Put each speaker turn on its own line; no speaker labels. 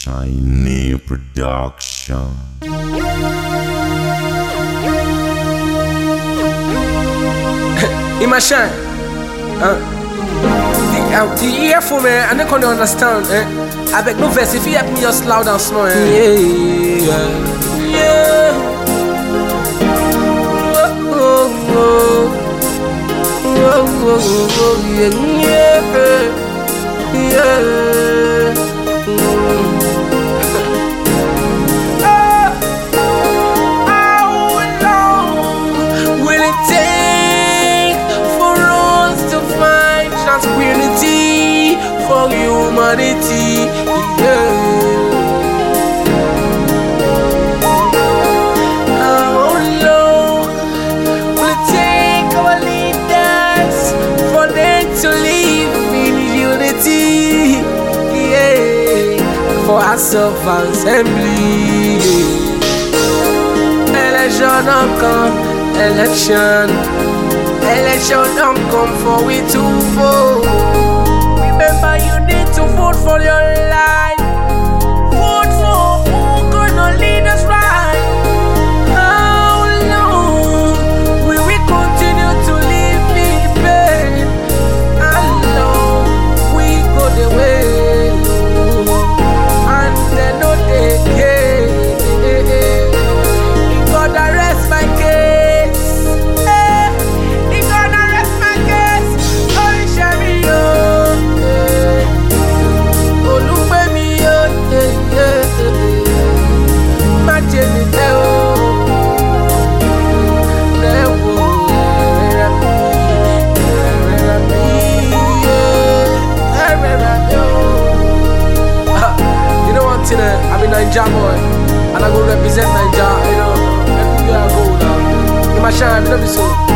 Shiny Production.
In my shine, the earphone, man, I don't understand. I beg no verse if you help me just loud and slow. Tranquility for humanity, How long will it take our leaders for them to live in unity? For our self-assembly, election don't come, election don't come for we to vote. Remember, you need to vote for your life. Vote for who gonna lead us right. How long will we continue to live in pain? How long we go the way and they know they care? God arrest my case. I'm a Naija boy, and I go represent Naija, everywhere I go now. In my shine, I be so.